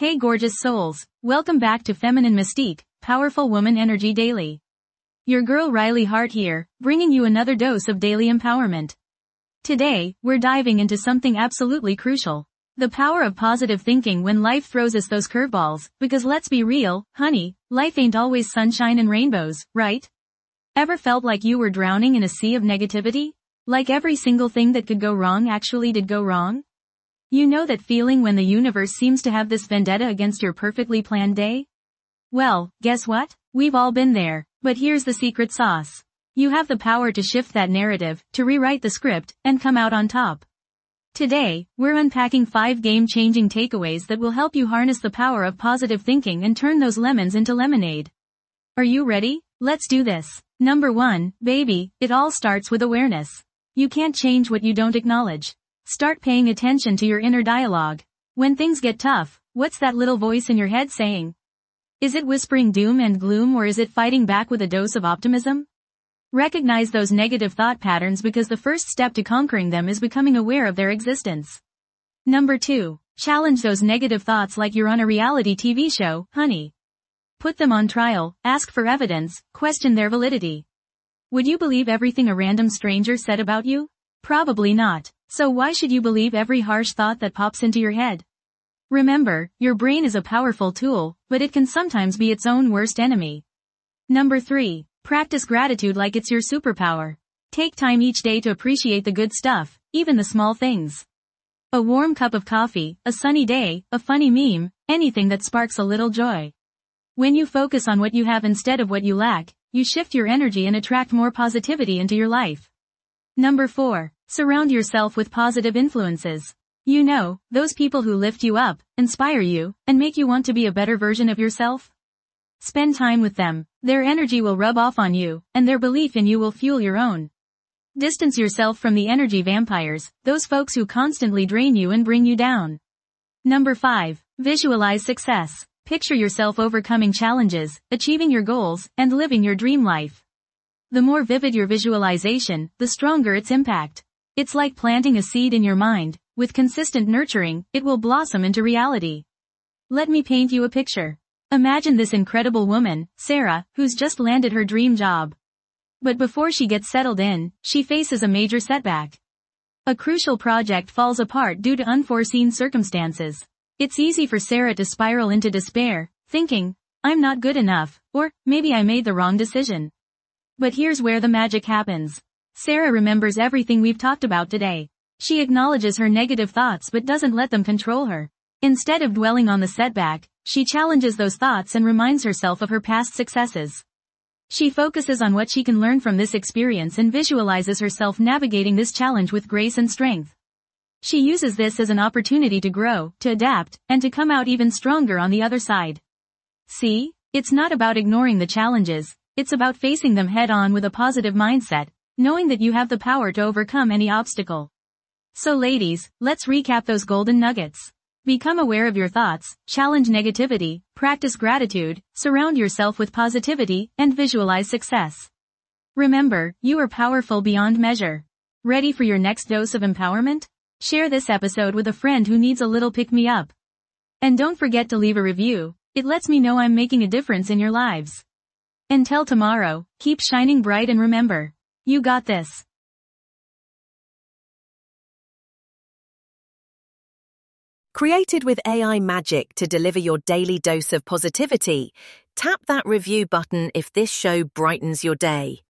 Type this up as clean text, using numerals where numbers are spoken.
Hey gorgeous souls, welcome back to Feminine Mystique, Powerful Woman Energy Daily. Your girl Riley Hart here, bringing you another dose of daily empowerment. Today, we're diving into something absolutely crucial. The power of positive thinking when life throws us those curveballs, because let's be real, honey, life ain't always sunshine and rainbows, right? Ever felt like you were drowning in a sea of negativity? Like every single thing that could go wrong actually did go wrong? You know that feeling when the universe seems to have this vendetta against your perfectly planned day? Well, guess what? We've all been there, but here's the secret sauce. You have the power to shift that narrative, to rewrite the script, and come out on top. Today, we're unpacking 5 game-changing takeaways that will help you harness the power of positive thinking and turn those lemons into lemonade. Are you ready? Let's do this. Number 1, baby, it all starts with awareness. You can't change what you don't acknowledge. Start paying attention to your inner dialogue. When things get tough, what's that little voice in your head saying? Is it whispering doom and gloom, or is it fighting back with a dose of optimism? Recognize those negative thought patterns, because the first step to conquering them is becoming aware of their existence. Number 2, challenge those negative thoughts like you're on a reality TV show, honey. Put them on trial, ask for evidence, question their validity. Would you believe everything a random stranger said about you? Probably not. So why should you believe every harsh thought that pops into your head? Remember, your brain is a powerful tool, but it can sometimes be its own worst enemy. Number 3, practice gratitude like it's your superpower. Take time each day to appreciate the good stuff, even the small things. A warm cup of coffee, a sunny day, a funny meme, anything that sparks a little joy. When you focus on what you have instead of what you lack, you shift your energy and attract more positivity into your life. Number 4, surround yourself with positive influences. You know, those people who lift you up, inspire you, and make you want to be a better version of yourself. Spend time with them. Their energy will rub off on you, and their belief in you will fuel your own. Distance yourself from the energy vampires, those folks who constantly drain you and bring you down. Number 5, visualize success. Picture yourself overcoming challenges, achieving your goals, and living your dream life. The more vivid your visualization, the stronger its impact. It's like planting a seed in your mind. With consistent nurturing, it will blossom into reality. Let me paint you a picture. Imagine this incredible woman, Sarah, who's just landed her dream job. But before she gets settled in, she faces a major setback. A crucial project falls apart due to unforeseen circumstances. It's easy for Sarah to spiral into despair, thinking, I'm not good enough, or maybe I made the wrong decision. But here's where the magic happens. Sarah remembers everything we've talked about today. She acknowledges her negative thoughts but doesn't let them control her. Instead of dwelling on the setback, she challenges those thoughts and reminds herself of her past successes. She focuses on what she can learn from this experience and visualizes herself navigating this challenge with grace and strength. She uses this as an opportunity to grow, to adapt, and to come out even stronger on the other side. See, it's not about ignoring the challenges. It's about facing them head-on with a positive mindset, knowing that you have the power to overcome any obstacle. So ladies, let's recap those golden nuggets. Become aware of your thoughts, challenge negativity, practice gratitude, surround yourself with positivity, and visualize success. Remember, you are powerful beyond measure. Ready for your next dose of empowerment? Share this episode with a friend who needs a little pick-me-up. And don't forget to leave a review. It lets me know I'm making a difference in your lives. Until tomorrow, keep shining bright and remember, you got this. Created with AI magic to deliver your daily dose of positivity, tap that review button if this show brightens your day.